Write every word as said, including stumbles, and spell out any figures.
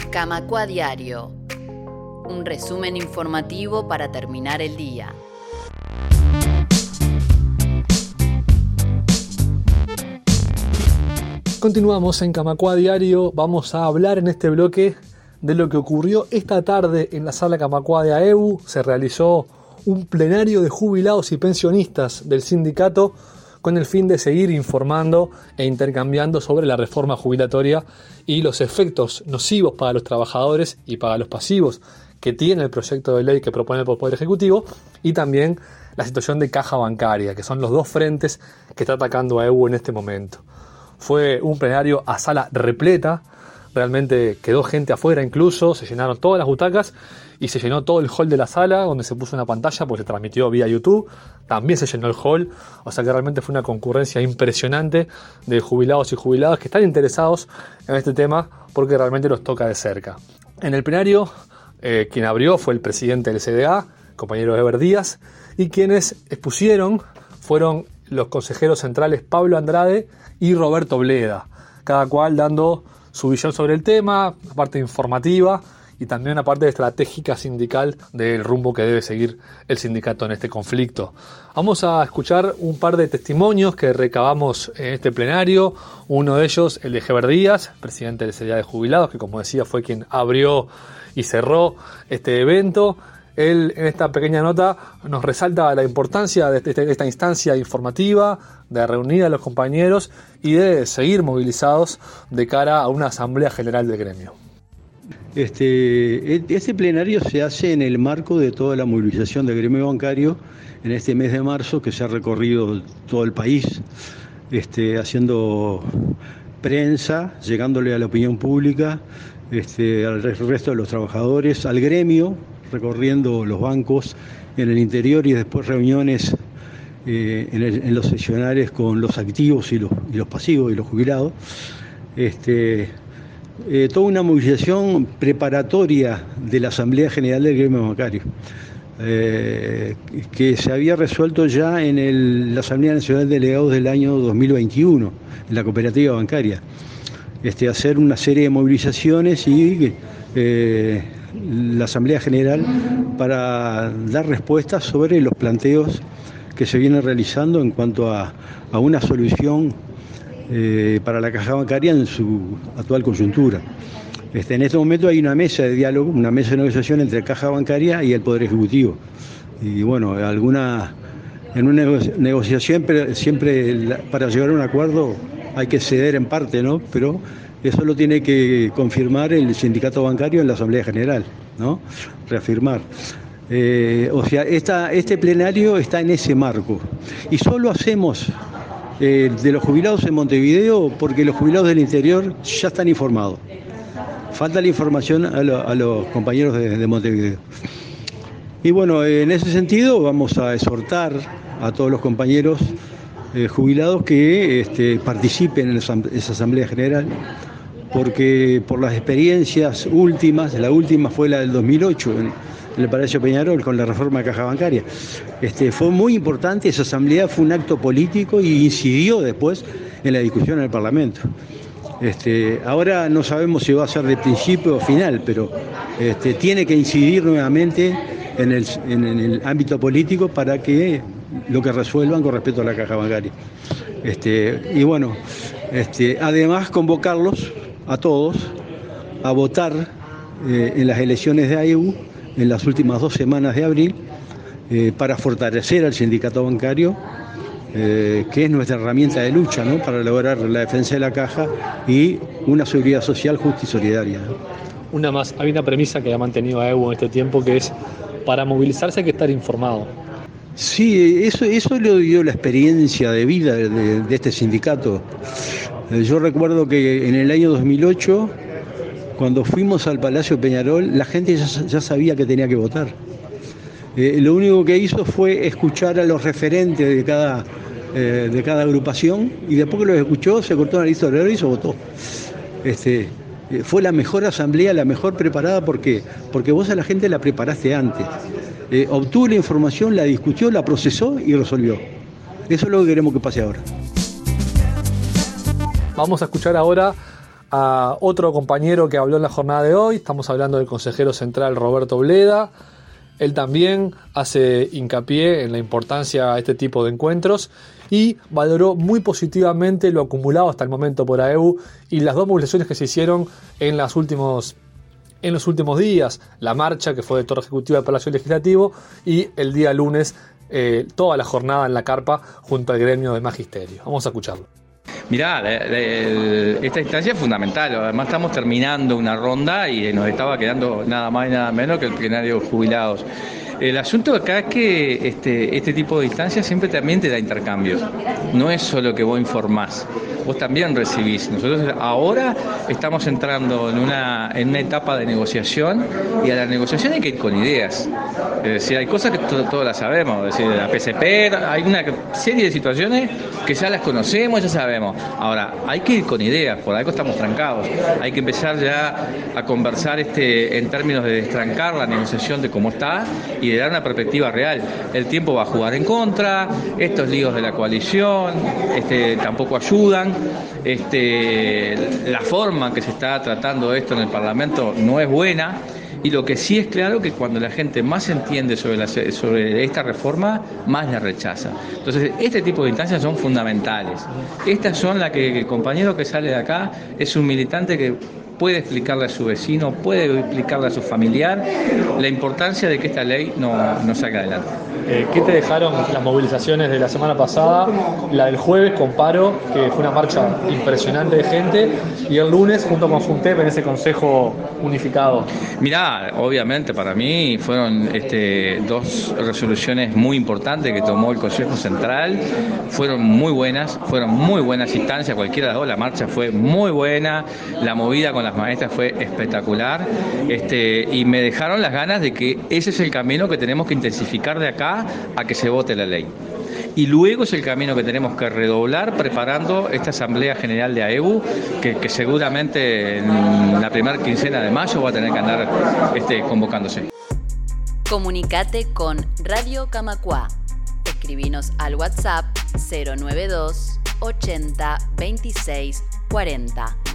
Camacuá Diario, un resumen informativo para terminar el día. Continuamos en Camacuá Diario. Vamos a hablar en este bloque de lo que ocurrió esta tarde en la sala Camacuá de A E U. Se realizó un plenario de jubilados y pensionistas del sindicato con el fin de seguir informando e intercambiando sobre la reforma jubilatoria y los efectos nocivos para los trabajadores y para los pasivos que tiene el proyecto de ley que propone el Poder Ejecutivo, y también la situación de caja bancaria, que son los dos frentes que está atacando a E U en este momento. Fue un plenario a sala repleta, realmente quedó gente afuera incluso, se llenaron todas las butacas y se llenó todo el hall de la sala, donde se puso una pantalla porque se transmitió vía YouTube, también se llenó el hall, o sea que realmente fue una concurrencia impresionante de jubilados y jubiladas que están interesados en este tema porque realmente los toca de cerca. En el plenario, eh, quien abrió fue el presidente del C D A, compañero Eber Díaz, y quienes expusieron fueron los consejeros centrales Pablo Andrade y Roberto Bleda, cada cual dando su visión sobre el tema, una parte informativa y también una parte estratégica sindical del rumbo que debe seguir el sindicato en este conflicto. Vamos a escuchar un par de testimonios que recabamos en este plenario. Uno de ellos, el de Eber Díaz, presidente del C D A de Jubilados, que como decía fue quien abrió y cerró este evento. Él en esta pequeña nota nos resalta la importancia de, este, de esta instancia informativa, de reunir a los compañeros y de seguir movilizados de cara a una asamblea general del gremio. Este, este plenario se hace en el marco de toda la movilización del gremio bancario en este mes de marzo, que se ha recorrido todo el país, este, haciendo prensa, llegándole a la opinión pública, este, al resto de los trabajadores, al gremio, recorriendo los bancos en el interior y después reuniones eh, en, el, en los sesionales con los activos y los, y los pasivos y los jubilados. Este, eh, toda una movilización preparatoria de la Asamblea General del Gremio Bancario, eh, que se había resuelto ya en el, la Asamblea Nacional de Delegados del año dos mil veintiuno, en la cooperativa bancaria. Este, hacer una serie de movilizaciones y eh, la Asamblea General para dar respuestas sobre los planteos que se vienen realizando en cuanto a, a una solución eh, para la caja bancaria en su actual coyuntura. Este, en este momento hay una mesa de diálogo, una mesa de negociación entre caja bancaria y el Poder Ejecutivo. Y bueno, alguna, en una negociación siempre, siempre para llegar a un acuerdo hay que ceder en parte, ¿no? Pero eso lo tiene que confirmar el sindicato bancario en la Asamblea General, ¿no? Reafirmar. Eh, o sea, esta, este plenario está en ese marco. Y solo hacemos eh, de los jubilados en Montevideo porque los jubilados del interior ya están informados. Falta la información a, lo, a los compañeros de, de Montevideo. Y bueno, en ese sentido vamos a exhortar a todos los compañeros eh, jubilados que este, participen en esa, esa Asamblea General, porque por las experiencias últimas, la última fue la del dos mil ocho en, en el Palacio Peñarol con la reforma de caja bancaria. Este, fue muy importante, esa asamblea fue un acto político y incidió después en la discusión en el Parlamento. Este, ahora no sabemos si va a ser de principio o final, pero este, tiene que incidir nuevamente en el, en, en el ámbito político para que lo que resuelvan con respecto a la caja bancaria. Este, y bueno, este, además convocarlos a todos a votar eh, en las elecciones de A E U en las últimas dos semanas de abril eh, para fortalecer al sindicato bancario, eh, que es nuestra herramienta de lucha, ¿no? Para lograr la defensa de la caja y una seguridad social justa y solidaria, ¿no? Una más, hay una premisa que ha mantenido A E U en este tiempo, que es: para movilizarse hay que estar informado. Sí, eso, eso lo dio la experiencia de vida de, de este sindicato. Yo recuerdo que en el año dos mil ocho, cuando fuimos al Palacio Peñarol, la gente ya, ya sabía que tenía que votar. Eh, lo único que hizo fue escuchar a los referentes de cada, eh, de cada agrupación, y después que los escuchó, se cortó la lista de y se votó. Este, eh, fue la mejor asamblea, la mejor preparada, ¿por qué? Porque vos a la gente la preparaste antes. Eh, obtuvo la información, la discutió, la procesó y resolvió. Eso es lo que queremos que pase ahora. Vamos a escuchar ahora a otro compañero que habló en la jornada de hoy. Estamos hablando del consejero central Roberto Bleda. Él también hace hincapié en la importancia de este tipo de encuentros y valoró muy positivamente lo acumulado hasta el momento por A E U y las dos movilizaciones que se hicieron en, las últimos, en los últimos días. La marcha que fue de Torre Ejecutiva del Palacio Legislativo y el día lunes eh, toda la jornada en la carpa junto al gremio de magisterio. Vamos a escucharlo. Mirá, la, la, el, esta instancia es fundamental. Además estamos terminando una ronda y nos estaba quedando nada más y nada menos que el plenario de jubilados. El asunto acá es que este, este tipo de instancias siempre también te da intercambios. No es solo que vos informás, vos también recibís. Nosotros ahora estamos entrando en una, en una etapa de negociación y a la negociación hay que ir con ideas. Es decir, hay cosas que to- todas las sabemos. Es decir, la P C P, hay una serie de situaciones que ya las conocemos, ya sabemos. Ahora, hay que ir con ideas, por algo estamos trancados. Hay que empezar ya a conversar este, en términos de destrancar la negociación de cómo está y de dar una perspectiva real. El tiempo va a jugar en contra, estos líos de la coalición este, tampoco ayudan, este, la forma en que se está tratando esto en el Parlamento no es buena. Y lo que sí es claro que cuando la gente más entiende sobre, la, sobre esta reforma, más la rechaza. Entonces, este tipo de instancias son fundamentales. Estas son las que el compañero que sale de acá es un militante que puede explicarle a su vecino, puede explicarle a su familiar la importancia de que esta ley no, no salga adelante. Eh, ¿Qué te dejaron las movilizaciones de la semana pasada? La del jueves con paro, que fue una marcha impresionante de gente, y el lunes junto con Juntep en ese consejo unificado. Mirá, obviamente para mí fueron este, dos resoluciones muy importantes que tomó el Consejo Central, fueron muy buenas, fueron muy buenas instancias, cualquiera de las dos, la marcha fue muy buena, la movida con las maestras fue espectacular, este, y me dejaron las ganas de que ese es el camino que tenemos que intensificar de acá a que se vote la ley. Y luego es el camino que tenemos que redoblar preparando esta Asamblea General de A E U, que, que seguramente en la primera quincena de mayo va a tener que andar este, convocándose. Comunicate con Radio Camacuá. Escribinos al WhatsApp cero nueve dos ochenta veintiséis cuarenta.